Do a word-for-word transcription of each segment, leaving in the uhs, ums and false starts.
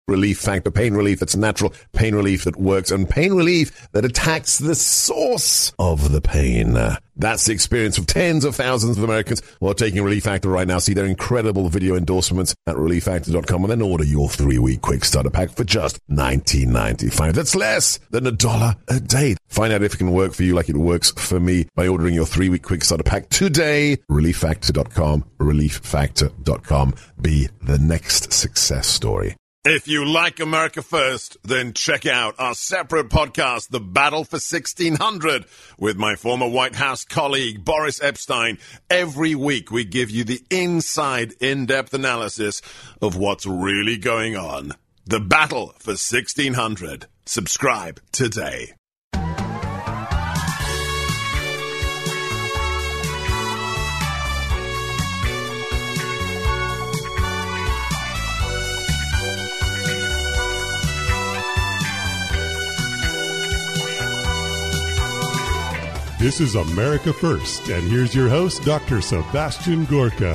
Relief Factor. Pain relief that's natural, pain relief that works, and pain relief that attacks the source of the pain. That's the experience of tens of thousands of Americans who are taking Relief Factor right now. See their incredible video endorsements at relief factor dot com and then order your three-week quick starter pack for just nineteen ninety-five. That's less than a dollar a day. Find out if it can work for you like it works for me by ordering your three-week quick starter pack today. relief factor dot com. relief factor dot com. Be the next success story. If you like America First, then check out our separate podcast, The Battle for sixteen hundred, with my former White House colleague, Boris Epstein. Every week, we give you the inside, in-depth analysis of what's really going on. The Battle for sixteen hundred. Subscribe today. This is America First, and here's your host, Doctor Sebastian Gorka.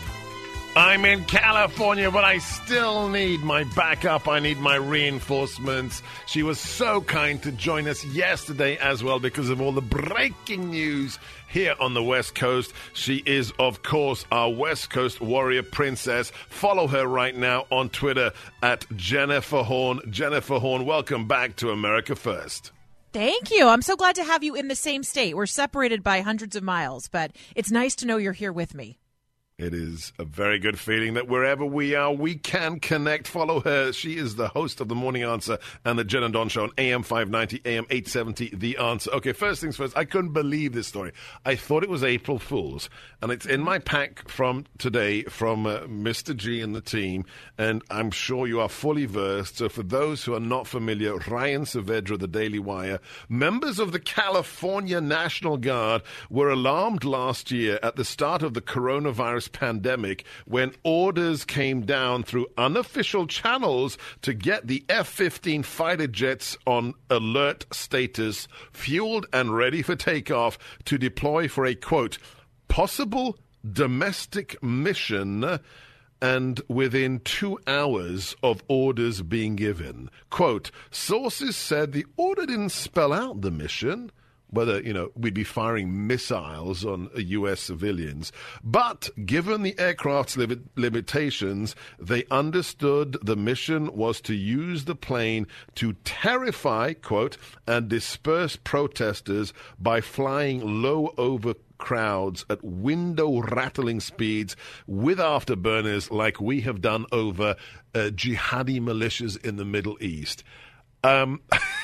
I'm in California, but I still need my backup. I need my reinforcements. She was so kind to join us yesterday as well because of all the breaking news here on the West Coast. She is, of course, our West Coast warrior princess. Follow her right now on Twitter at Jennifer Horn. Jennifer Horn, welcome back to America First. Thank you. I'm so glad to have you in the same state. We're separated by hundreds of miles, but it's nice to know you're here with me. It is a very good feeling that wherever we are, we can connect. Follow her. She is the host of The Morning Answer and the Jen and Don Show on A M five ninety, A M eight seventy, The Answer. Okay, first things first, I couldn't believe this story. I thought it was April Fool's, and it's in my pack from today from uh, Mister G and the team, and I'm sure you are fully versed. So for those who are not familiar, Ryan Saavedra, the Daily Wire, members of the California National Guard were alarmed last year at the start of the coronavirus pandemic when orders came down through unofficial channels to get the F fifteen fighter jets on alert status, fueled and ready for takeoff to deploy for a, quote, possible domestic mission, and within two hours of orders being given. Quote, sources said the order didn't spell out the mission, whether, you know, we'd be firing missiles on U S civilians. But given the aircraft's li- limitations, they understood the mission was to use the plane to terrify, quote, and disperse protesters by flying low over crowds at window-rattling speeds with afterburners like we have done over uh, jihadi militias in the Middle East. Um...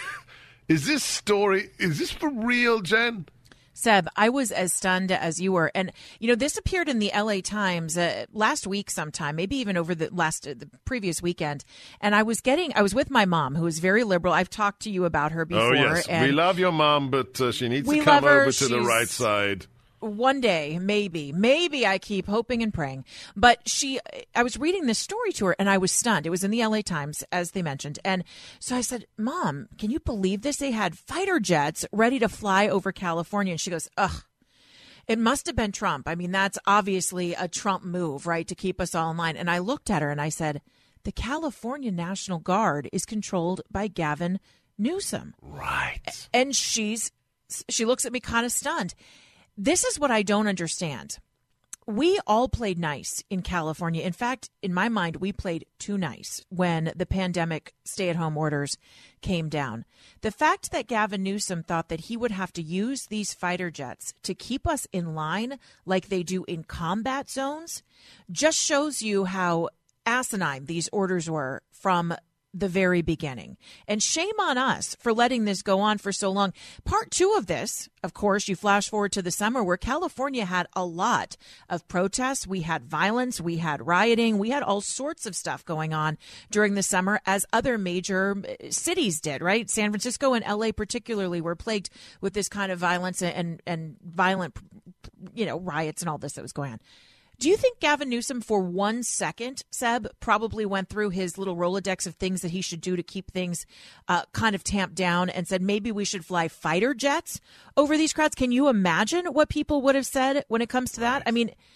Is this story, is this for real, Jen? Seb, I was as stunned as you were. And, you know, this appeared in the L A Times uh, last week sometime, maybe even over the last, uh, the previous weekend. And I was getting, I was with my mom, who is very liberal. I've talked to you about her before. Oh, yes. And we love your mom, but uh, she needs we to come love her. over to the She's- right side. One day, maybe, maybe I keep hoping and praying. But she, I was reading this story to her and I was stunned. It was in the L A Times, as they mentioned. And so I said, Mom, can you believe this? They had fighter jets ready to fly over California. And she goes, ugh, it must have been Trump. I mean, that's obviously a Trump move, right, to keep us all in line. And I looked at her and I said, the California National Guard is controlled by Gavin Newsom. Right. And she's, she looks at me kind of stunned. This is what I don't understand. We all played nice in California. In fact, in my mind, we played too nice when the pandemic stay-at-home orders came down. The fact that Gavin Newsom thought that he would have to use these fighter jets to keep us in line like they do in combat zones just shows you how asinine these orders were from the very beginning. And shame on us for letting this go on for so long. Part two of this, of course, you flash forward to the summer where California had a lot of protests. We had violence. We had rioting. We had all sorts of stuff going on during the summer, as other major cities did, right? San Francisco and L A particularly were plagued with this kind of violence and, and violent, you know, riots and all this that was going on. Do you think Gavin Newsom, for one second, Seb, probably went through his little Rolodex of things that he should do to keep things uh, kind of tamped down and said maybe we should fly fighter jets over these crowds? Can you imagine what people would have said when it comes to that? I mean,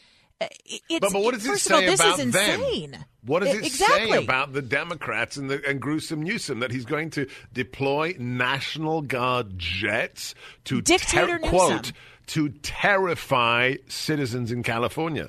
It's, but, but what does it first say of all, this about is insane. them? What does it exactly. say about the Democrats and, the, and Gruesome Newsom that he's going to deploy National Guard jets to Dictator ter- quote Newsom. to terrify citizens in California?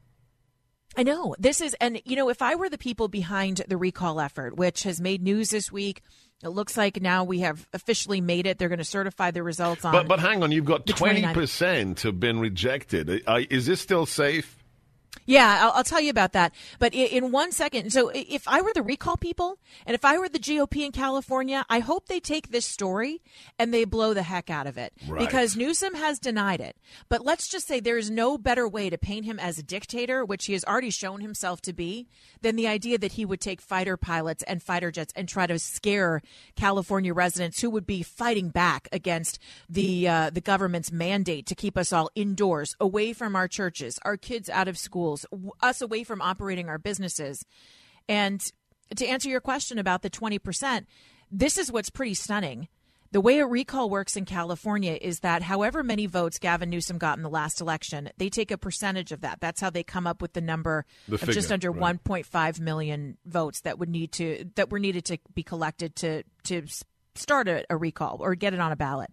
I know this is, and you know, if I were the people behind the recall effort, which has made news this week, it looks like now we have officially made it. They're going to certify the results on. But but hang on, you've got the twenty twenty-ninth. percent have been rejected. Uh, is this still safe? Yeah, I'll, I'll tell you about that. But in, in one second, so if I were the recall people and if I were the G O P in California, I hope they take this story and they blow the heck out of it. Right. Because Newsom has denied it. But let's just say there is no better way to paint him as a dictator, which he has already shown himself to be, than the idea that he would take fighter pilots and fighter jets and try to scare California residents who would be fighting back against the uh, the government's mandate to keep us all indoors, away from our churches, our kids out of schools, us away from operating our businesses. And to answer your question about the twenty percent, this is what's pretty stunning. The way a recall works in California is that however many votes Gavin Newsom got in the last election, they take a percentage of that. That's how they come up with the number The of figure, just under right. one point five million votes that would need to that were needed to be collected to to s- start a, a recall or get it on a ballot.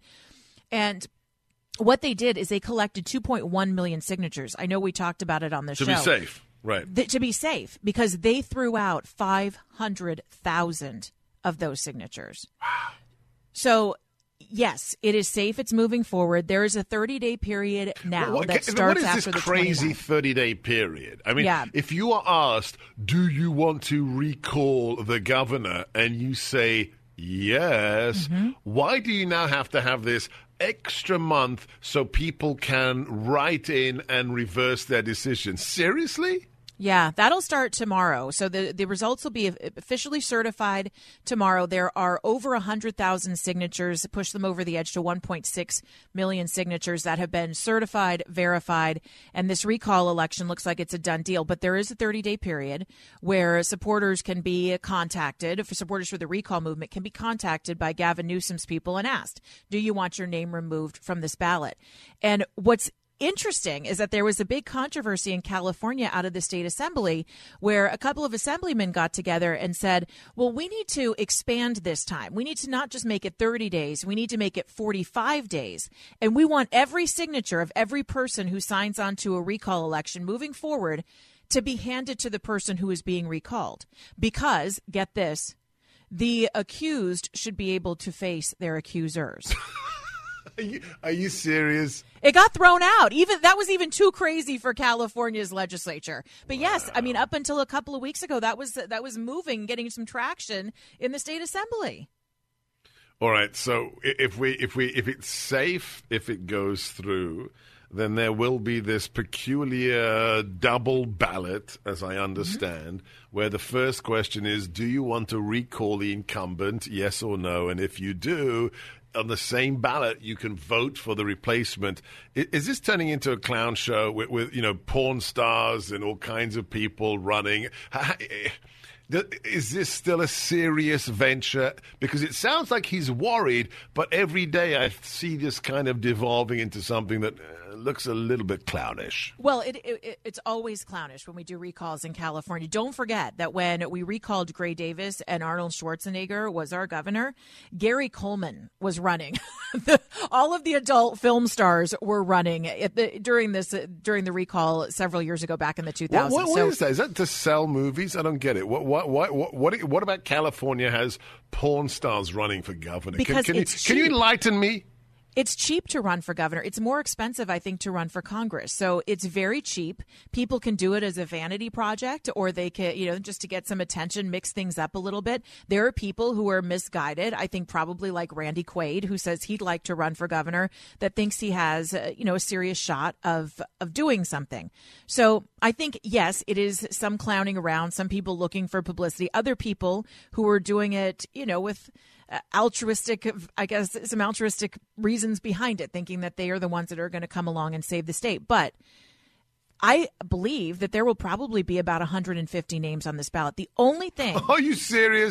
And what they did is they collected two point one million signatures. I know we talked about it on the To show. be safe, right? Th- to be safe, because they threw out five hundred thousand of those signatures. Wow. So, yes, it is safe. It's moving forward. There is a thirty-day period now What- that what starts is after this the crazy twenty-ninth. thirty-day period? I mean, Yeah. if you are asked, do you want to recall the governor, and you say yes, Mm-hmm. why do you now have to have this extra month so people can write in and reverse their decision? Seriously? Yeah, that'll start tomorrow. So the, the results will be officially certified tomorrow. There are over one hundred thousand signatures, push them over the edge to one point six million signatures that have been certified, verified, and this recall election looks like it's a done deal. But there is a thirty-day period where supporters can be contacted, for supporters for the recall movement can be contacted by Gavin Newsom's people and asked, do you want your name removed from this ballot? And what's interesting is that there was a big controversy in California out of the state assembly where a couple of assemblymen got together and said, well, we need to expand this time. We need to not just make it thirty days. We need to make it forty-five days. And we want every signature of every person who signs on to a recall election moving forward to be handed to the person who is being recalled. Because, get this, the accused should be able to face their accusers. Are you, are you serious? It got thrown out. Even that was even too crazy for California's legislature. But yes, I mean, up until a couple of weeks ago, that was that was moving, getting some traction in the state assembly. All right. So i- if we if we if it's safe, if it goes through, then there will be this peculiar double ballot, as I understand, mm-hmm. where the first question is, do you want to recall the incumbent, yes or no? And if you do, on the same ballot, you can vote for the replacement. Is, is this turning into a clown show with, with, you know, porn stars and all kinds of people running? Is this still a serious venture? Because it sounds like he's worried, but every day I see this kind of devolving into something that uh, looks a little bit clownish. Well, it, it, it's always clownish when we do recalls in California. Don't forget that when we recalled Gray Davis and Arnold Schwarzenegger was our governor, Gary Coleman was running. the, all of the adult film stars were running at the, during this uh, during the recall several years ago, back in the two thousands. What, what, so, what is that? Is that to sell movies? I don't get it. What what what what what, what about California has porn stars running for governor? Because can, can it's you can you cheap. enlighten me? It's cheap to run for governor. It's more expensive, I think, to run for Congress. So it's very cheap. People can do it as a vanity project, or they can, you know, just to get some attention, mix things up a little bit. There are people who are misguided. I think probably like Randy Quaid, who says he'd like to run for governor, that thinks he has, uh, you know, a serious shot of of doing something. So I think, yes, it is some clowning around, some people looking for publicity, other people who are doing it, you know, with altruistic, I guess, some altruistic reasons behind it, thinking that they are the ones that are going to come along and save the state. But I believe that there will probably be about one hundred fifty names on this ballot. The only thing. Are you serious?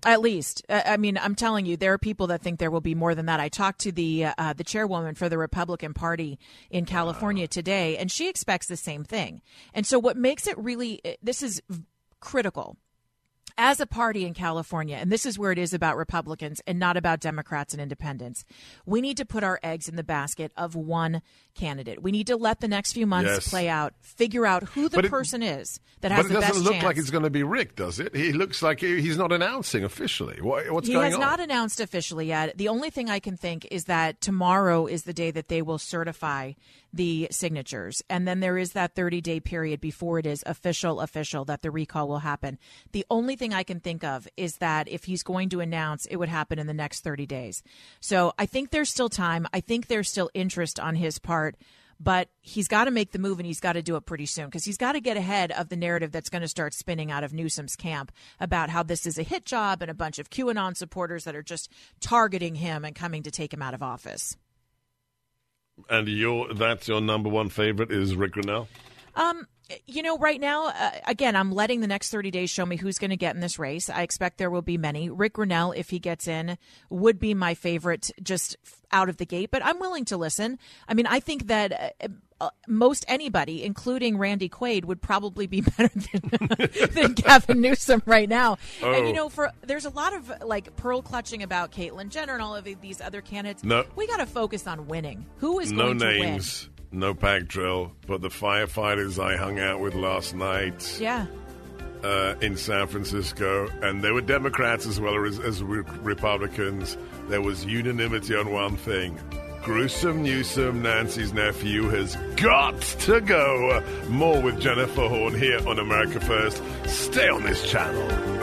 At least. Uh, I mean, I'm telling you, there are people that think there will be more than that. I talked to the uh, the chairwoman for the Republican Party in California today, and she expects the same thing. And so what makes it really, this is critical. As a party in California, and this is where it is about Republicans and not about Democrats and independents, we need to put our eggs in the basket of one candidate. We need to let the next few months Yes. play out, figure out who the But it- person is that has But the it best doesn't look chance. like it's going to be Rick, does it? He looks like he- he's not announcing officially. What, what's He going has on? not announced officially yet. The only thing I can think is that tomorrow is the day that they will certify the signatures. And then there is that thirty-day period before it is official, official, that the recall will happen. The only thing I can think of is that if he's going to announce, it would happen in the next thirty days. So I think there's still time. I think there's still interest on his part. But he's got to make the move, and he's got to do it pretty soon because he's got to get ahead of the narrative that's going to start spinning out of Newsom's camp about how this is a hit job and a bunch of QAnon supporters that are just targeting him and coming to take him out of office. And your that's your number one favorite is Rick Grinnell? Um, you know, right now, uh, again, I'm letting the next thirty days show me who's going to get in this race. I expect there will be many. Rick Grinnell, if he gets in, would be my favorite just out of the gate, but I'm willing to listen. I mean, I think that uh, uh, most anybody, including Randy Quaid, would probably be better than, than Gavin Newsom right now. Oh. And, you know, for there's a lot of, like, pearl clutching about Caitlyn Jenner and all of these other candidates. No. We got to focus on winning. Who is No going to win? names, no pack drill, but the firefighters I hung out with last night Yeah. uh, in San Francisco, and they were Democrats as well as, as re- Republicans. There was unanimity on one thing. Gruesome Newsom, Nancy's nephew, has got to go. More with Jennifer Horn here on America First. Stay on this channel.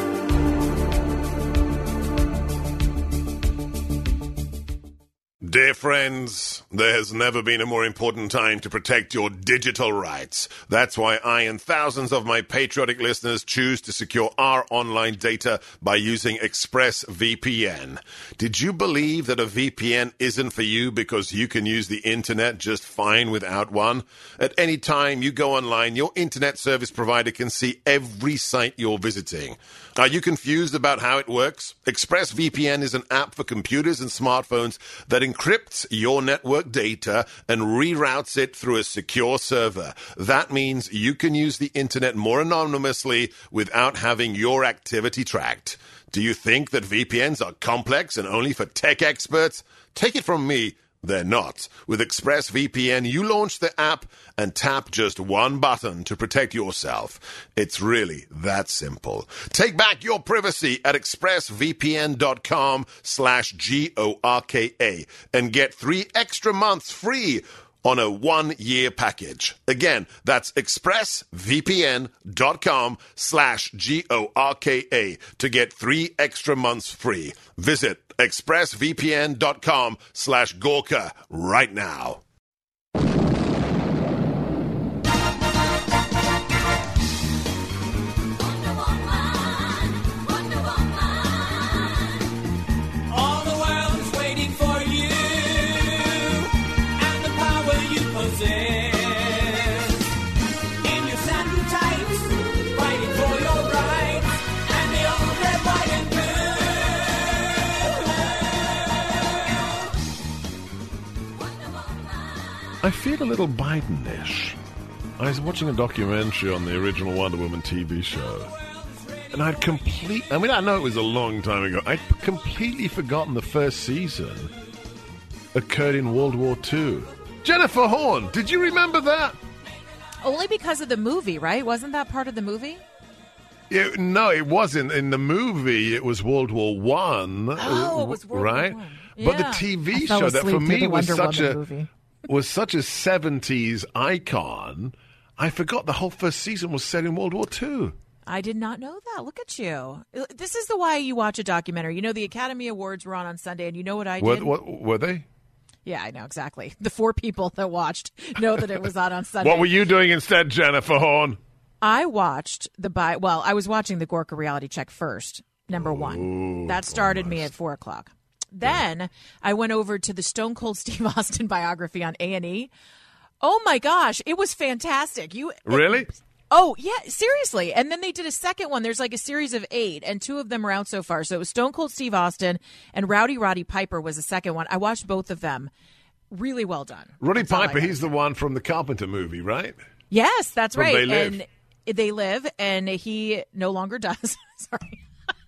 Dear friends, there has never been a more important time to protect your digital rights. That's why I and thousands of my patriotic listeners choose to secure our online data by using ExpressVPN. Did you believe that a V P N isn't for you because you can use the internet just fine without one? At any time you go online, your internet service provider can see every site you're visiting. Are you confused about how it works? ExpressVPN is an app for computers and smartphones that encrypts your network data and reroutes it through a secure server. That means you can use the internet more anonymously without having your activity tracked. Do you think that V P Ns are complex and only for tech experts? Take it from me. They're not. With ExpressVPN, you launch the app and tap just one button to protect yourself. It's really that simple. Take back your privacy at expressvpn.com slash G-O-R-K-A and get three extra months free on a one-year package. Again, that's expressvpn.com slash G-O-R-K-A to get three extra months free. Visit expressvpn.com slash Gorka right now. All the world is waiting for you and the power you possess. In your satin tights, fighting for your rights, and the old red, white, and blue. I feel a little Biden-ish. I was watching a documentary on the original Wonder Woman T V show, and I'd complete. I mean, I know it was a long time ago. I'd completely forgotten the first season occurred in World War Two. Jennifer Horn, did you remember that? Only because of the movie, right? Wasn't that part of the movie? It, no, it wasn't. In the movie, it was World War One. Oh, it was World War right? One. But the Yeah. T I V fell show that asleep for through me the was Wonder such Woman a movie. was such a seventies icon. I forgot the whole first season was set in World War Two. I did not know that. Look at you. This is the why you watch a documentary. You know, the Academy Awards were on on Sunday, and you know what I Were, did? what, were they? Yeah, I know, exactly. The four people that watched know that it was on on Sunday. What were you doing instead, Jennifer Horn? I watched the bi- well, I was watching the Gorka Reality Check first, number one. Ooh, that started me at four o'clock. Then I went over to the Stone Cold Steve Austin biography on A and E. Oh my gosh, it was fantastic. You Really? Oh, yeah, seriously. And then they did a second one. There's like a series of eight, and two of them are out so far. So it was Stone Cold Steve Austin and Rowdy Roddy Piper was the second one. I watched both of them. Really well done. Roddy That's all I Piper, gotta he's say. the one from the Carpenter movie, right? Yes, that's From right. They Live. And they live, and he no longer does. Sorry.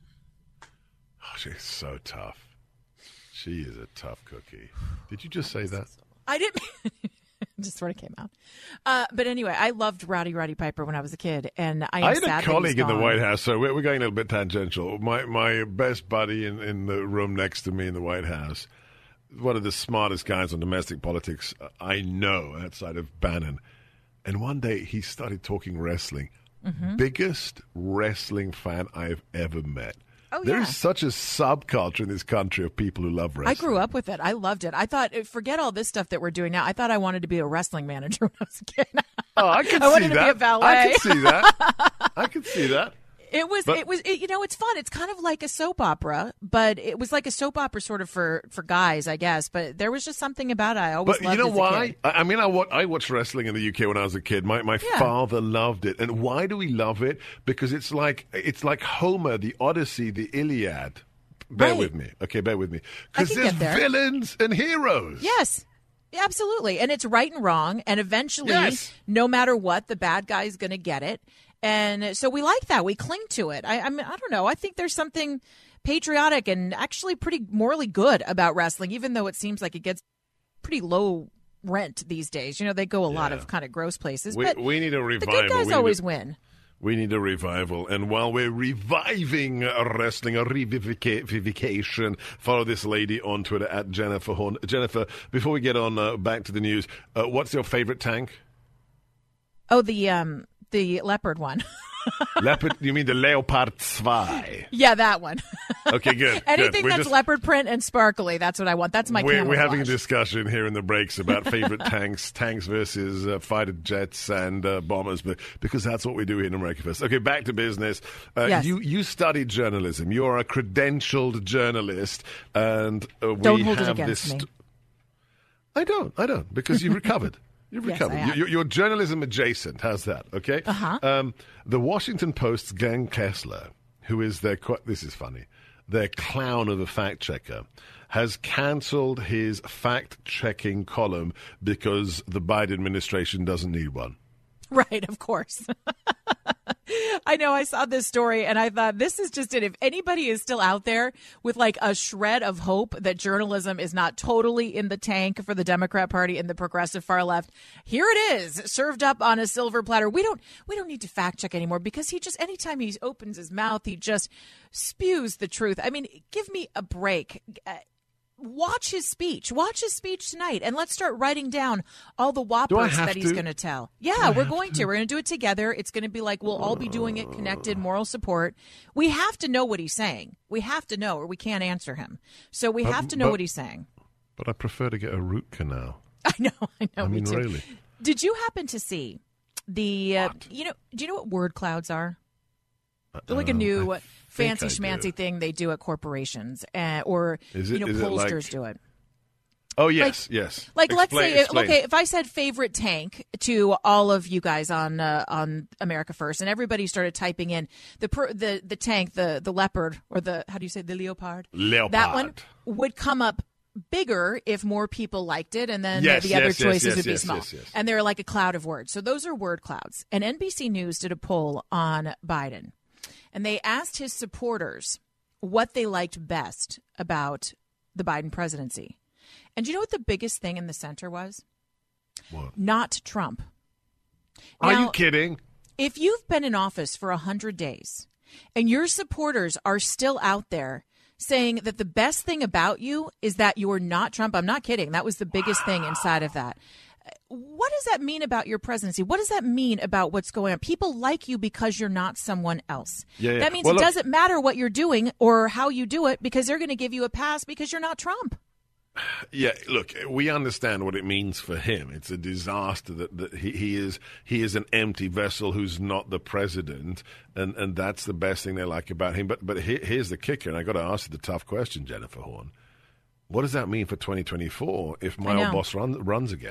Oh, she's so tough. She is a tough cookie. Did you just say that? I didn't. Just sort of came out. Uh, but anyway, I loved Rowdy Roddy Piper when I was a kid, and I am I had sad a that he's colleague in the gone. White House, so we're, we're going a little bit tangential. My my best buddy in, in the room next to me in the White House, one of the smartest guys on domestic politics I know outside of Bannon. And one day he started talking wrestling. Mm-hmm. Biggest wrestling fan I've ever met. Oh, There's yeah. such a subculture in this country of people who love wrestling. I grew up with it. I loved it. I thought, forget all this stuff that we're doing now. I thought I wanted to be a wrestling manager when I was a kid. Oh, I can I see wanted to that. be a valet. I can see that. I can see that. It was, But- it was, it, you know, it's fun. It's kind of like a soap opera, but it was like a soap opera sort of for, for guys, I guess. But there was just something about it I always But loved you know as a why? kid. I I mean, I, wa- I watched wrestling in the U K when I was a kid. My my Yeah. father loved it, and why do we love it? Because it's like it's like Homer, the Odyssey, the Iliad. Bear Right. with me, okay? Bear with me, I because can there's get there. villains and heroes. Yes. Absolutely. And it's right and wrong. And eventually, Yes. no matter what, the bad guy is going to get it. And so we like that. We cling to it. I, I mean, I don't know. I think there's something patriotic and actually pretty morally good about wrestling, even though it seems like it gets pretty low rent these days. You know, they go a lot Yeah. of kind of gross places. We, but we need a the revival. good guys we always need a, win. We need a revival. And while we're reviving uh, wrestling, a revivification, follow this lady on Twitter at Jennifer Horn. Jennifer, before we get on uh, back to the news, uh, what's your favorite tank? Oh, the um the leopard one. Leopard, you mean the Leopard two? Yeah, that one. Okay, good. Anything good. We're that's just- leopard print and sparkly. That's what I want. That's my We're, we're having a camouflage. discussion here in the breaks about favorite tanks, tanks versus uh, fighter jets and uh, bombers, but because that's what we do here in America First. Okay, back to business. Uh, Yes. You you studied journalism. You are a credentialed journalist, and uh, we Don't hold it have against this. me. st- I don't. I don't because you've recovered. You've Yes, recovered. I have. You- You're journalism adjacent. How's that? Okay. Uh-huh. Um, the Washington Post's Glenn Kessler, who is their qu- this is funny, their clown of a fact checker, has cancelled his fact checking column because the Biden administration doesn't need one. Right, of course. I know I saw this story and I thought this is just it. If anybody is still out there with like a shred of hope that journalism is not totally in the tank for the Democrat Party and the progressive far left, here it is, served up on a silver platter. We don't we don't need to fact check anymore because he just anytime he opens his mouth, he just spews the truth. I mean, give me a break. Uh, Watch his speech. Watch his speech tonight, and let's start writing down all the whoppers have that he's to? going to tell. Yeah, we're going to. We're going to do it together. It's going to be like we'll all be doing it, connected, moral support. We have to know what he's saying. We have to know, or we can't answer him. So we have to know but- what he's saying. But I prefer to get a root canal. I know. I know. I me mean, too. really. Did you happen to see the? Uh, What? you know? Do you know what word clouds are? They're like a Uh, new I fancy think I schmancy do. thing they do at corporations, uh, or Is it- you know, is it like- pollsters do it. Oh yes, yes. Like, let's Explain- say, explain. okay, if I said favorite tank to all of you guys on uh, on America First, and everybody started typing in the per, the the tank, the the leopard, or the how do you say the leopard? Leopard. That one would come up bigger if more people liked it, and then Yes, the other yes, yes, choices yes, would be yes, small. yes, yes. And they're like a cloud of words. So those are word clouds. And N B C News did a poll on Biden, and they asked his supporters what they liked best about the Biden presidency. And do you know what the biggest thing in the center was? What? Not Trump. Are Now, you kidding? if you've been in office for one hundred days and your supporters are still out there saying that the best thing about you is that you're not Trump, I'm not kidding. That was the biggest thing inside of that. What does that mean about your presidency? What does that mean about what's going on? People like you because you're not someone else. Yeah, yeah. That means Well, it look- doesn't matter what you're doing or how you do it because they're going to give you a pass because you're not Trump. Yeah, look, we understand what it means for him. It's a disaster that, that he, he is he is an empty vessel who's not the president, and, and that's the best thing they like about him. But but here, here's the kicker, and I got to ask you the tough question, Jennifer Horn. What does that mean for twenty twenty-four if my I old know. boss run, runs again?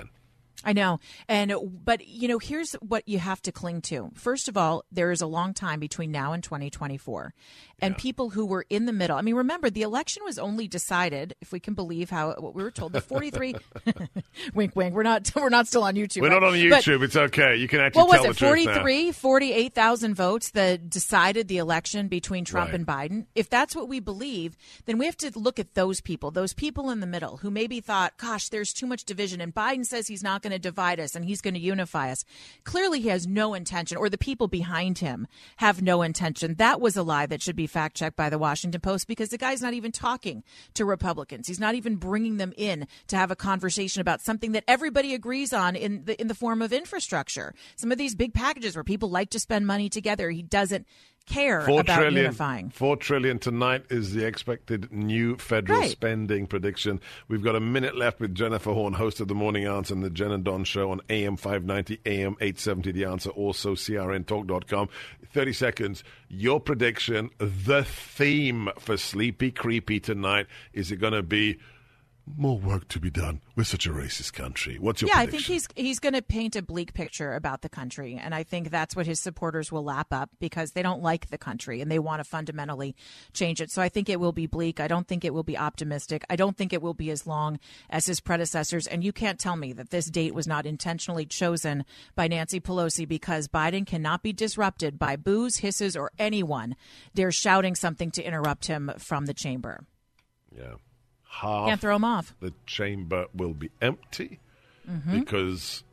I know. And, but, you know, here's what you have to cling to. First of all, there is a long time between now and twenty twenty-four. And yeah. people who were in the middle, I mean, remember, the election was only decided, if we can believe how what we were told, the forty-three, wink, wink, we're not, we're not still on YouTube. We're right? not on YouTube. But, it's okay. You can actually what tell was the it, truth forty-three, forty-eight thousand votes that decided the election between Trump right. and Biden? If that's what we believe, then we have to look at those people, those people in the middle who maybe thought, gosh, there's too much division, and Biden says he's not going to divide us, and he's going to unify us. Clearly, he has no intention, or the people behind him have no intention. That was a lie that should be fact-checked by the Washington Post, because the guy's not even talking to Republicans. He's not even bringing them in to have a conversation about something that everybody agrees on in the in the form of infrastructure. Some of these big packages where people like to spend money together, he doesn't care Four about trillion, unifying. Four trillion tonight is the expected new federal right. spending prediction. We've got a minute left with Jennifer Horn, host of The Morning Answer and the Jen and Don Show on A M five ninety, A M eight seventy. The Answer, also C R N talk dot com. thirty seconds. Your prediction, the theme for Sleepy Creepy tonight, is it going to be more work to be done? We're such a racist country. What's your yeah, prediction? I think he's he's going to paint a bleak picture about the country, and I think that's what his supporters will lap up, because they don't like the country and they want to fundamentally change it. So I think it will be bleak. I don't think it will be optimistic. I don't think it will be as long as his predecessors. And you can't tell me that this date was not intentionally chosen by Nancy Pelosi, because Biden cannot be disrupted by boos, hisses, or anyone dare shouting something to interrupt him from the chamber. Yeah. Half Can't throw him off. The chamber will be empty mm-hmm. because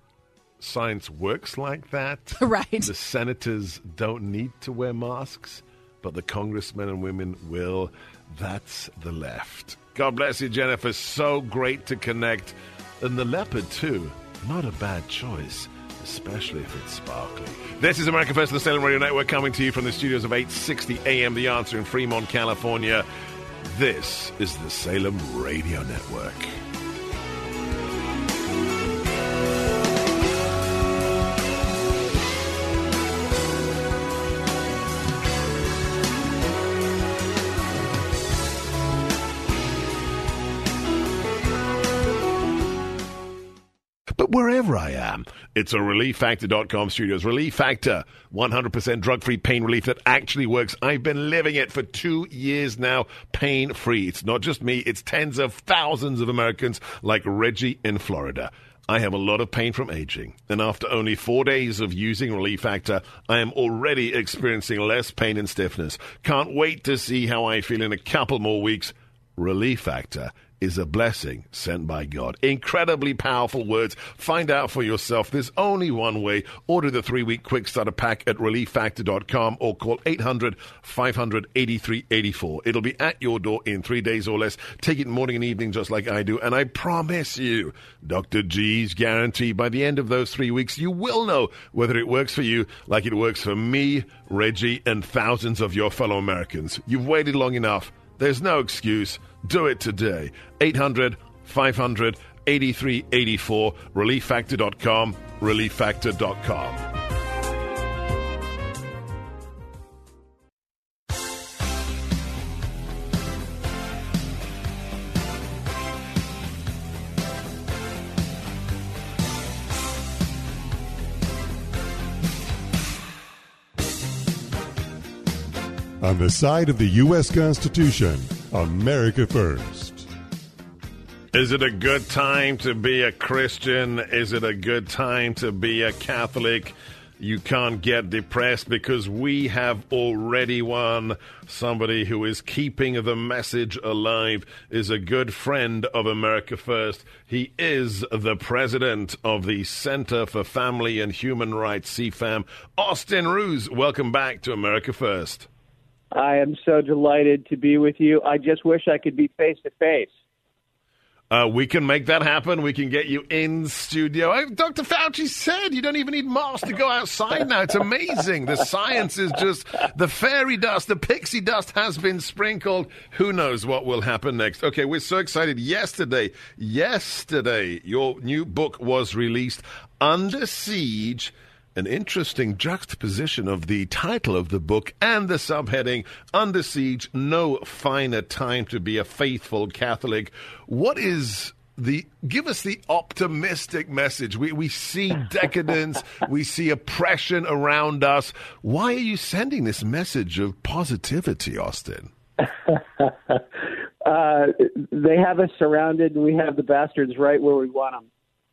science works like that. Right. The senators don't need to wear masks, but the congressmen and women will. That's the left. God bless you, Jennifer. So great to connect. And the leopard, too. Not a bad choice, especially if it's sparkly. This is America First, the Salem Radio Network, coming to you from the studios of eight sixty A M. The Answer in Fremont, California. This is the Salem Radio Network. But wherever I am, it's a relief factor dot com studios. Relief Factor, one hundred percent drug-free pain relief that actually works. I've been living it for two years now, pain-free. It's not just me. It's tens of thousands of Americans like Reggie in Florida. I have a lot of pain from aging, and after only four days of using Relief Factor, I am already experiencing less pain and stiffness. Can't wait to see how I feel in a couple more weeks. Relief Factor is a blessing sent by God. Incredibly powerful words. Find out for yourself. There's only one way. Order the three-week quick starter pack at relief factor dot com or call eight hundred, five hundred, eighty-three eighty-four. It'll be at your door in three days or less. Take it morning and evening just like I do. And I promise you, Doctor G's guarantee, by the end of those three weeks, you will know whether it works for you like it works for me, Reggie, and thousands of your fellow Americans. You've waited long enough. There's no excuse. Do it today. eight hundred, five hundred, eighty-three eighty-four. relief factor dot com. relief factor dot com. On the side of the U S Constitution, America First. Is it a good time to be a Christian? Is it a good time to be a Catholic? You can't get depressed because we have already won. Somebody who is keeping the message alive is a good friend of America First. He is the president of the Center for Family and Human Rights, C FAM. Austin Ruse, welcome back to America First. I am so delighted to be with you. I just wish I could be face-to-face. Uh, we can make that happen. We can get you in studio. I, Doctor Fauci said you don't even need masks to go outside now. It's amazing. The science is just, the fairy dust, the pixie dust has been sprinkled. Who knows what will happen next? Okay, we're so excited. Yesterday, yesterday, your new book was released, Under Siege. An interesting juxtaposition of the title of the book and the subheading, Under Siege, No Finer Time to Be a Faithful Catholic. What is the give us the optimistic message. We we see decadence, we see oppression around us. Why are you sending this message of positivity, Austin? uh, they have us surrounded, and we have the bastards right where we want them.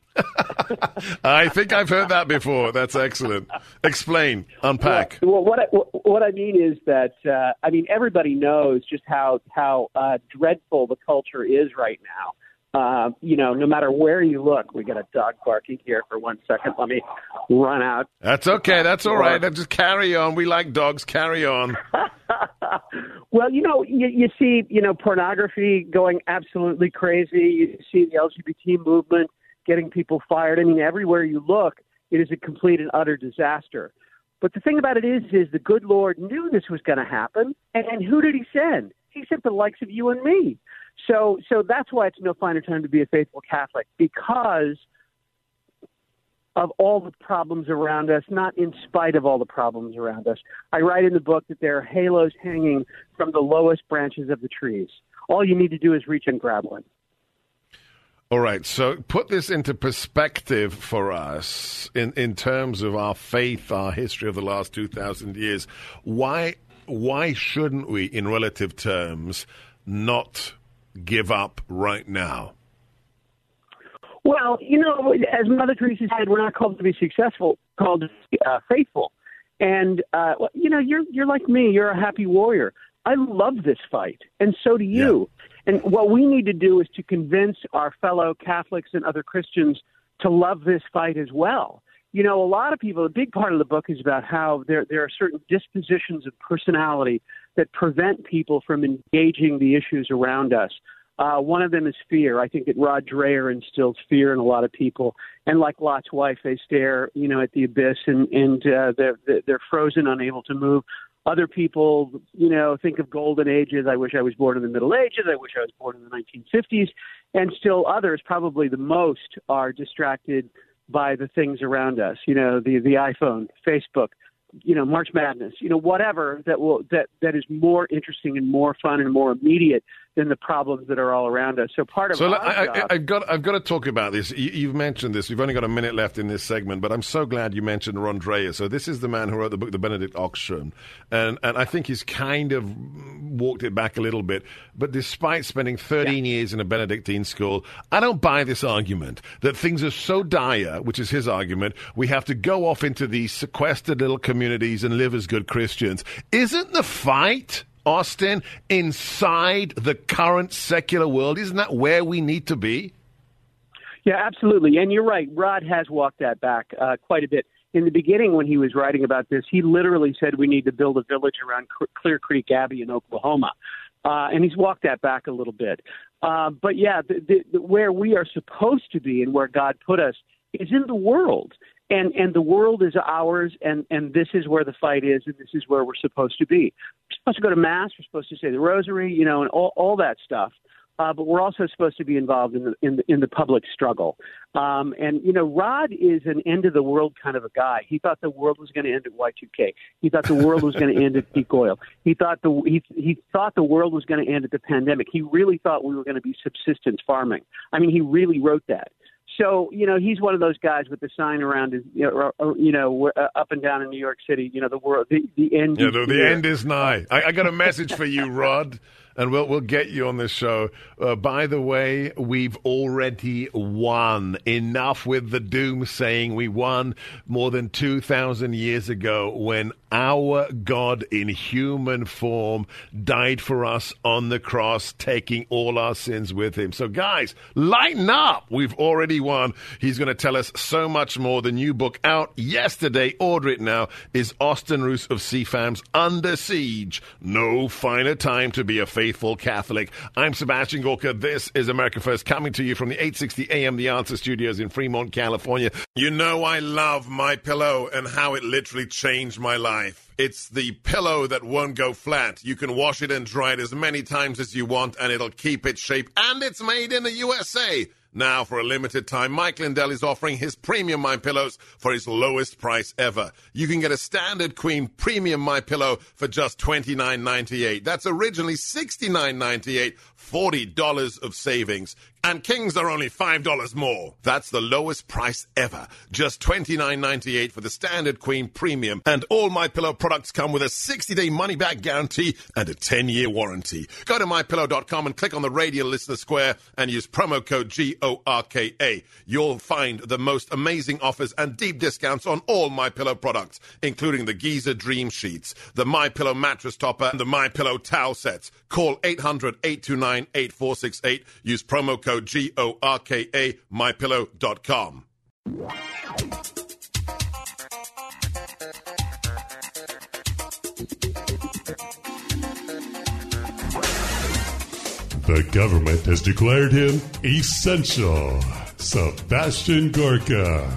I think I've heard that before. That's excellent. Explain, unpack. Well, what I, what I mean is that uh, I mean everybody knows just how how uh, dreadful the culture is right now. Uh, you know, no matter where you look, we got a dog barking here for one second. Let me run out. That's okay. That's all right. Just carry on. We like dogs. Carry on. Well, you know, you, you see, you know, pornography going absolutely crazy. You see the L G B T movement getting people fired. I mean, everywhere you look, it is a complete and utter disaster. But the thing about it is, is the good Lord knew this was going to happen. And, and who did he send? He sent the likes of you and me. So, so that's why it's no finer time to be a faithful Catholic, because of all the problems around us, not in spite of all the problems around us. I write in the book that there are halos hanging from the lowest branches of the trees. All you need to do is reach and grab one. All right, so put this into perspective for us in, in terms of our faith, our history of the last two thousand years. Why why shouldn't we, in relative terms, not give up right now? Well, you know, as Mother Teresa said, we're not called to be successful, called to be uh, faithful. And, uh, you know, you're you're like me. You're a happy warrior. I love this fight, and so do you. Yeah. And what we need to do is to convince our fellow Catholics and other Christians to love this fight as well. You know, a lot of people, a big part of the book is about how there there are certain dispositions of personality that prevent people from engaging the issues around us. Uh, one of them is fear. I think that Rod Dreher instills fear in a lot of people. And like Lot's wife, they stare, you know, at the abyss and, and uh, they're, they're frozen, unable to move. Other people, you know, think of golden ages. I wish I was born in the Middle Ages. I wish I was born in the nineteen fifties. And still others, probably the most, are distracted by the things around us. You know, the, the iPhone, Facebook, you know, March Madness, you know, whatever that will that, that is more interesting and more fun and more immediate than the problems that are all around us. So part of so our I, job, I, I've got I've got to talk about this. You, you've mentioned this. We've only got a minute left in this segment, but I'm so glad you mentioned Ron Dreher. So this is the man who wrote the book, The Benedict Auction, and and I think he's kind of walked it back a little bit. But despite spending thirteen yeah. years in a Benedictine school, I don't buy this argument that things are so dire, which is his argument, we have to go off into these sequestered little communities and live as good Christians. Isn't the fight, Austin, inside the current secular world? Isn't that where we need to be? Yeah, absolutely. And you're right. Rod has walked that back uh, quite a bit. In the beginning, when he was writing about this, he literally said we need to build a village around Clear Creek Abbey in Oklahoma. Uh, and he's walked that back a little bit. Uh, but, yeah, the, the, the, where we are supposed to be and where God put us is in the world. And and the world is ours, and, and this is where the fight is, and this is where we're supposed to be. We're supposed to go to Mass. We're supposed to say the Rosary, you know, and all, all that stuff. Uh, but we're also supposed to be involved in the in the, in the public struggle. Um, and, you know, Rod is an end-of-the-world kind of a guy. He thought the world was going to end at Y two K. He thought the world was going to end at peak oil. He thought the he, he thought the world was going to end at the pandemic. He really thought we were going to be subsistence farming. I mean, he really wrote that. So, you know, he's one of those guys with the sign around his, you know, or, you know uh, up and down in New York City, you know, the world, the, the end. Yeah, the, the end is nigh. I, I got a message for you, Rod, and we'll we'll get you on this show. Uh, by the way, we've already won. Enough with the doomsaying. We won more than two thousand years ago when our God in human form died for us on the cross, taking all our sins with him. So, guys, lighten up. We've already won. He's going to tell us so much more. The new book out yesterday, order it now, is Austin Roos of C FAM's Under Siege. No finer time to be a faithful Catholic. I'm Sebastian Gorka. This is America First, coming to you from the eight sixty A M The Answer Studios in Fremont, California. You know I love My Pillow and how it literally changed my life. It's the pillow that won't go flat. You can wash it and dry it as many times as you want, and it'll keep its shape. And it's made in the U S A. Now, for a limited time, Mike Lindell is offering his premium MyPillows for his lowest price ever. You can get a standard queen premium MyPillow for just twenty-nine ninety-eight. That's originally sixty-nine ninety-eight, forty dollars of savings. And kings are only five dollars more. That's the lowest price ever. Just twenty-nine ninety-eight for the standard queen premium. And all MyPillow products come with a sixty-day money-back guarantee and a ten-year warranty. Go to my pillow dot com and click on the radio listener square and use promo code G O R K A. You'll find the most amazing offers and deep discounts on all MyPillow products, including the Giza Dream Sheets, the MyPillow mattress topper, and the MyPillow towel sets. Call eight hundred, eight two nine, eight four six eight. Use promo code G O R K A, my pillow dot com. The government has declared him essential. Sebastian Gorka.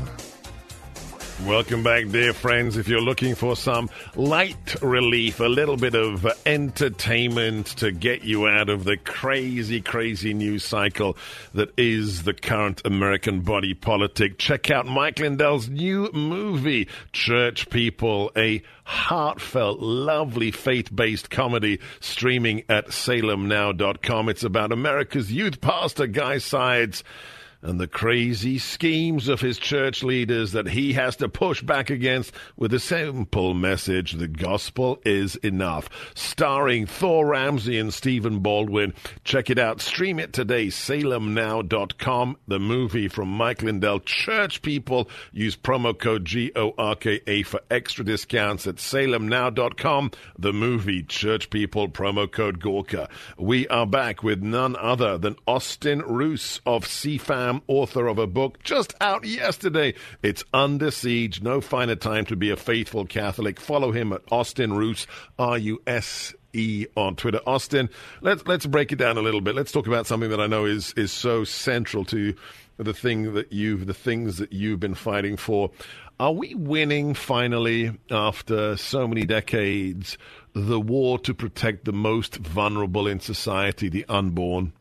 Welcome back, dear friends. If you're looking for some light relief, a little bit of entertainment to get you out of the crazy, crazy news cycle that is the current American body politic, check out Mike Lindell's new movie, Church People, a heartfelt, lovely, faith-based comedy streaming at salem now dot com. It's about America's youth pastor, Guy Sides, and the crazy schemes of his church leaders that he has to push back against with a simple message: the gospel is enough. Starring Thor Ramsey and Stephen Baldwin. Check it out. Stream it today. salem now dot com. The movie from Mike Lindell, Church People. Use promo code G O R K A for extra discounts at salem now dot com. The movie, Church People, promo code Gorka. We are back with none other than Austin Roos of C FAM, author of a book just out yesterday. It's Under Siege, No Finer Time to Be a Faithful Catholic. Follow him at Austin Roos, R U S E on Twitter. Austin, let's let's break it down a little bit. Let's talk about something that I know is is so central to the thing that you've the things that you've been fighting for. Are we winning finally, after so many decades, the war to protect the most vulnerable in society, the unborn?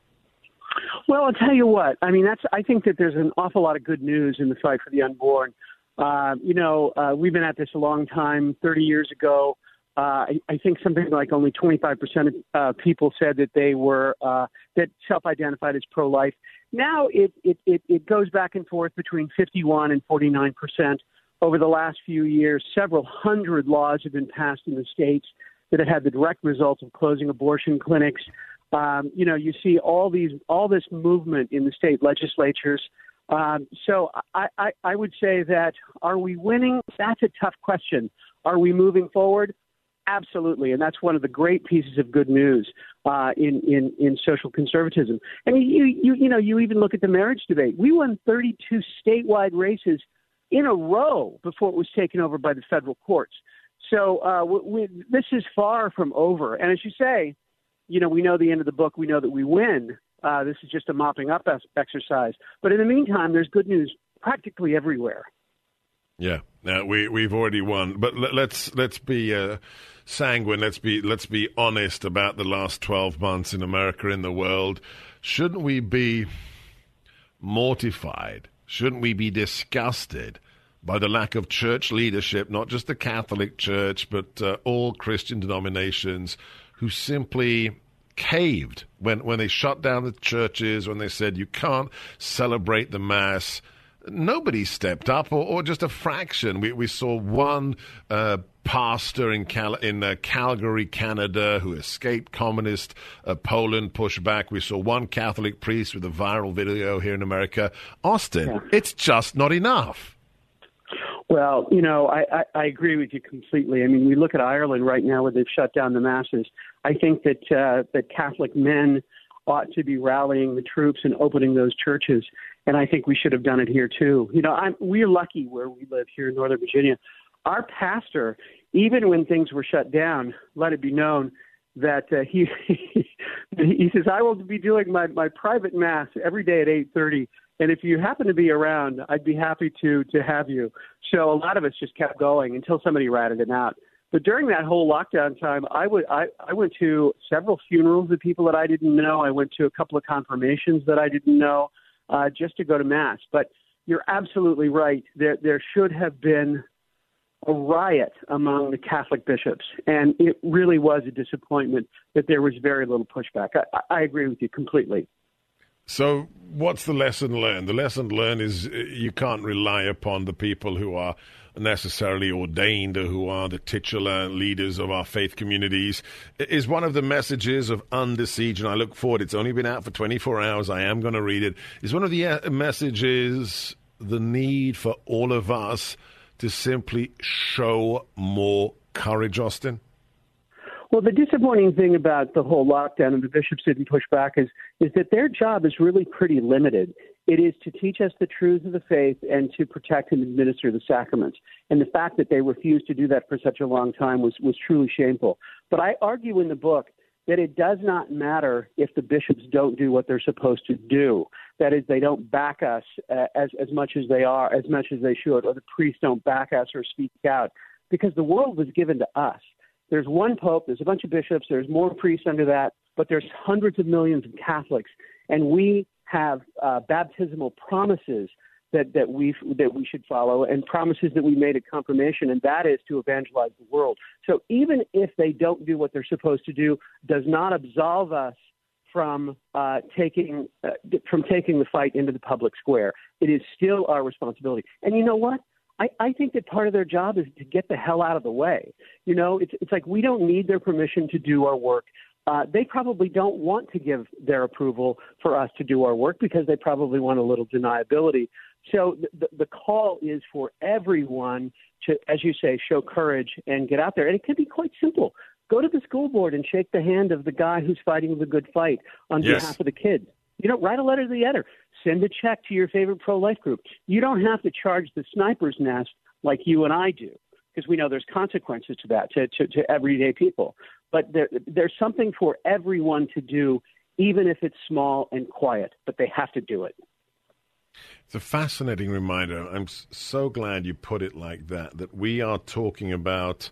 Well, I'll tell you what. I mean, that's. I think that there's an awful lot of good news in the fight for the unborn. Uh, you know, uh, we've been at this a long time. thirty years ago, uh, I, I think something like only twenty-five percent of uh, people said that they were uh, that self-identified as pro-life. Now it, it, it, it goes back and forth between fifty-one and forty-nine percent. Over the last few years, several hundred laws have been passed in the states that have had the direct result of closing abortion clinics. Um, you know, you see all these, all this movement in the state legislatures. Um, so I, I, I would say that, are we winning? That's a tough question. Are we moving forward? Absolutely. And that's one of the great pieces of good news uh, in, in, in social conservatism. I mean, you, you, you know, you even look at the marriage debate. We won thirty-two statewide races in a row before it was taken over by the federal courts. So uh, we, we, this is far from over. And as you say, you know, we know the end of the book. We know that we win. Uh, this is just a mopping up exercise. But in the meantime, there's good news practically everywhere. Yeah, now we we've already won. But let, let's let's be uh, sanguine. Let's be let's be honest about the last twelve months in America, in the world. Shouldn't we be mortified? Shouldn't we be disgusted by the lack of church leadership, not just the Catholic Church, but uh, all Christian denominations, who simply caved when, when they shut down the churches, when they said you can't celebrate the Mass? Nobody stepped up, or, or just a fraction. We we saw one uh, pastor in Cal- in uh, Calgary, Canada, who escaped communist uh, Poland, pushed back. We saw one Catholic priest with a viral video here in America. Austin, yeah. It's just not enough. Well, you know, I, I, I agree with you completely. I mean, we look at Ireland right now where they've shut down the masses. I think that uh, that Catholic men ought to be rallying the troops and opening those churches. And I think we should have done it here, too. You know, I'm, we're lucky where we live here in Northern Virginia. Our pastor, even when things were shut down, let it be known that uh, he he says, I will be doing my, my private Mass every day at eight thirty. And if you happen to be around, I'd be happy to to have you. So a lot of us just kept going until somebody ratted him out. But during that whole lockdown time, I, would, I, I went to several funerals of people that I didn't know. I went to a couple of confirmations that I didn't know. uh, just to go to Mass. But you're absolutely right. There, there should have been a riot among the Catholic bishops, and it really was a disappointment that there was very little pushback. I, I agree with you completely. So what's the lesson learned? The lesson learned is you can't rely upon the people who are necessarily ordained or who are the titular leaders of our faith communities. Is one of the messages of Under Siege, and I look forward, it's only been out for twenty-four hours, I am going to read it, is one of the messages the need for all of us to simply show more courage, Austin? Well, the disappointing thing about the whole lockdown and the bishops didn't push back is, is that their job is really pretty limited. It is to teach us the truths of the faith and to protect and administer the sacraments. And the fact that they refused to do that for such a long time was, was truly shameful. But I argue in the book that it does not matter if the bishops don't do what they're supposed to do. That is, they don't back us uh, as, as much as they are, as much as they should, or the priests don't back us or speak out, because the world was given to us. There's one pope, there's a bunch of bishops, there's more priests under that, but there's hundreds of millions of Catholics, and we have uh, baptismal promises that, that we that we should follow, and promises that we made at confirmation, and that is to evangelize the world. So even if they don't do what they're supposed to do, does not absolve us from uh, taking uh, from taking the fight into the public square. It is still our responsibility. And you know what? I, I think that part of their job is to get the hell out of the way. You know, it's it's like we don't need their permission to do our work. Uh, they probably don't want to give their approval for us to do our work because they probably want a little deniability. So the, the call is for everyone to, as you say, show courage and get out there. And it can be quite simple. Go to the school board and shake the hand of the guy who's fighting the good fight on Yes. behalf of the kids. You know, write a letter to the editor. Send a check to your favorite pro-life group. You don't have to charge the sniper's nest like you and I do, because we know there's consequences to that, to, to, to everyday people. But there, there's something for everyone to do, even if it's small and quiet, but they have to do it. It's a fascinating reminder. I'm so glad you put it like that, that we are talking about,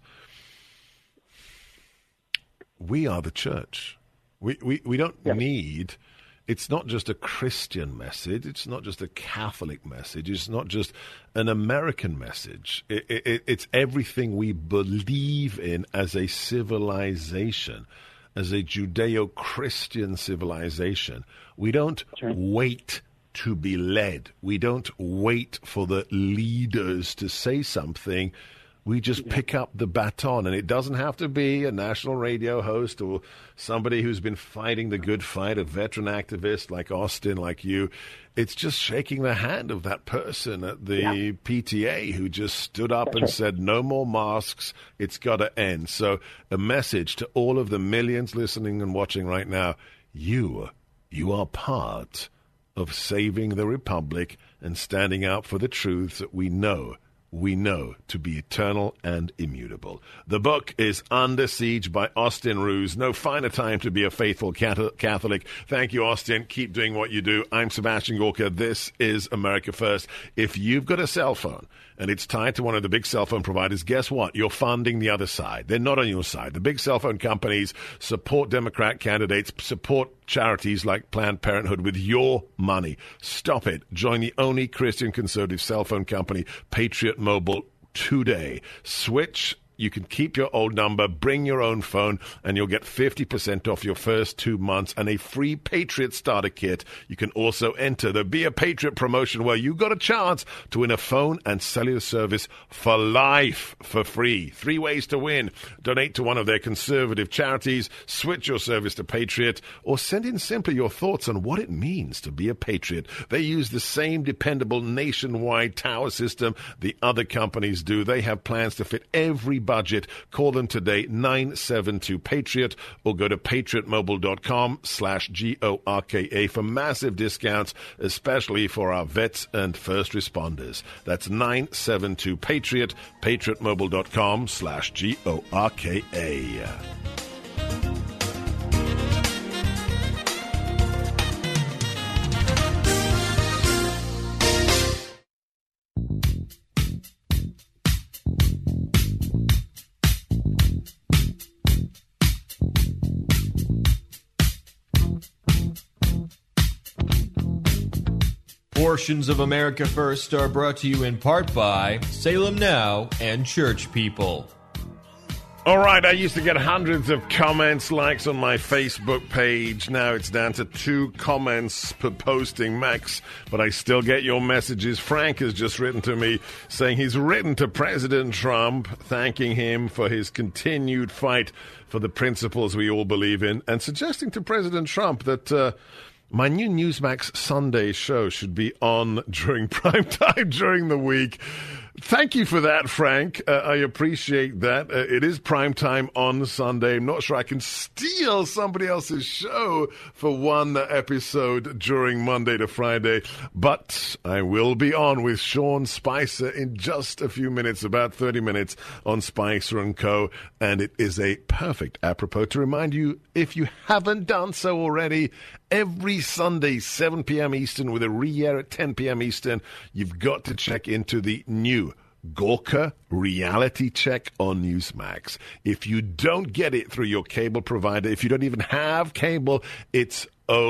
we are the church. We, we, we don't Yeah. need... It's not just a Christian message. It's not just a Catholic message. It's not just an American message. It, it, it's everything we believe in as a civilization, as a Judeo-Christian civilization. We don't Sure. wait to be led. We don't wait for the leaders to say something. We just pick up the baton, and it doesn't have to be a national radio host or somebody who's been fighting the good fight, a veteran activist like Austin, like you. It's just shaking the hand of that person at the Yeah. P T A who just stood up That's and right. said, no more masks, it's got to end. So a message to all of the millions listening and watching right now, you, you are part of saving the Republic and standing out for the truths that we know we know to be eternal and immutable. The book is Under Siege by Austin Ruse. No finer time to be a faithful Catholic. Thank you, Austin. Keep doing what you do. I'm Sebastian Gorka. This is America First. If you've got a cell phone and it's tied to one of the big cell phone providers, guess what? You're funding the other side. They're not on your side. The big cell phone companies support Democrat candidates, support charities like Planned Parenthood with your money. Stop it. Join the only Christian conservative cell phone company, Patriot Mobile, today. Switch. You can keep your old number, bring your own phone, and you'll get fifty percent off your first two months and a free Patriot starter kit. You can also enter the Be a Patriot promotion where you got a chance to win a phone and cellular service for life for free. Three ways to win. Donate to one of their conservative charities, switch your service to Patriot, or send in simply your thoughts on what it means to be a Patriot. They use the same dependable nationwide tower system the other companies do. They have plans to fit every budget. Call them today, nine seven two Patriot, or go to patriotmobile.com slash G O R K A for massive discounts, especially for our vets and first responders. That's nine seven two Patriot, patriotmobile.com slash G O R K A. portions of America First are brought to you in part by Salem Now and Church People. All right, I used to get hundreds of comments, likes on my Facebook page. Now it's down to two comments per posting max, but I still get your messages. Frank has just written to me saying he's written to President Trump, thanking him for his continued fight for the principles we all believe in, and suggesting to President Trump that uh, my new Newsmax Sunday show should be on during prime time during the week. Thank you for that, Frank. Uh, I appreciate that. Uh, it is prime time on Sunday. I'm not sure I can steal somebody else's show for one episode during Monday to Friday, but I will be on with Sean Spicer in just a few minutes, about thirty minutes on Spicer and Co. And it is a perfect apropos to remind you, if you haven't done so already, every Sunday, seven p.m. Eastern, with a re-air at ten p.m. Eastern, you've got to check into the new Gawker Reality Check on Newsmax. If you don't get it through your cable provider, if you don't even have cable, it's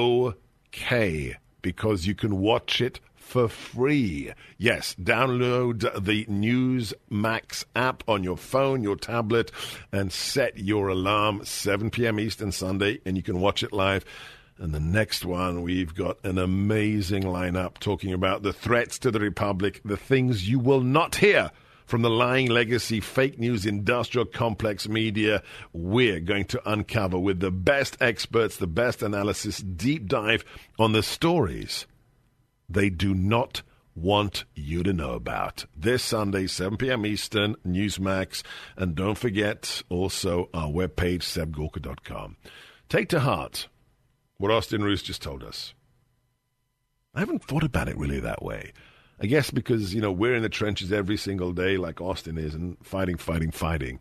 okay, because you can watch it for free. Yes, download the Newsmax app on your phone, your tablet, and set your alarm seven p.m. Eastern Sunday, and you can watch it live. And the next one, we've got an amazing lineup talking about the threats to the Republic, the things you will not hear from the lying legacy, fake news, industrial complex media. We're going to uncover with the best experts, the best analysis, deep dive on the stories they do not want you to know about. This Sunday, seven p.m. Eastern, Newsmax. And don't forget also our webpage, seb gorka dot com. Take to heart what Austin Roos just told us. I haven't thought about it really that way. I guess because, you know, we're in the trenches every single day like Austin is, and fighting, fighting, fighting.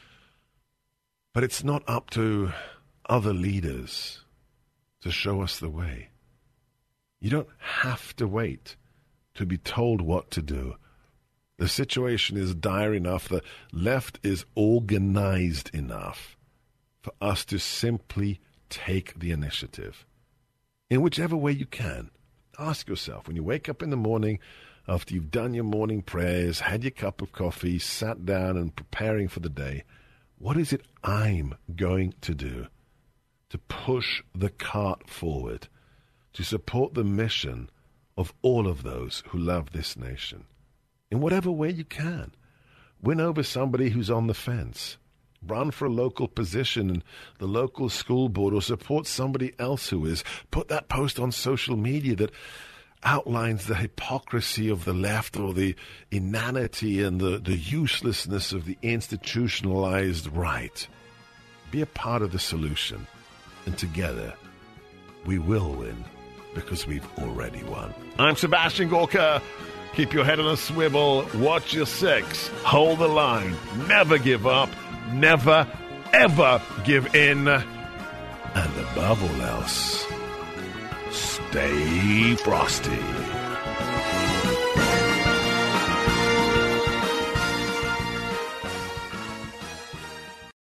But it's not up to other leaders to show us the way. You don't have to wait to be told what to do. The situation is dire enough. The left is organized enough for us to simply take the initiative. In whichever way you can, ask yourself, when you wake up in the morning, after you've done your morning prayers, had your cup of coffee, sat down and preparing for the day, what is it I'm going to do to push the cart forward, to support the mission of all of those who love this nation? In whatever way you can. Win over somebody who's on the fence. Run for a local position in the local school board, or support somebody else who is. Put that post on social media that outlines the hypocrisy of the left, or the inanity and the, the uselessness of the institutionalized right. Be a part of the solution, and together we will win, because we've already won. I'm Sebastian Gorka. Keep your head on a swivel, watch your six, hold the line, never give up, never, ever give in, and above all else, stay frosty.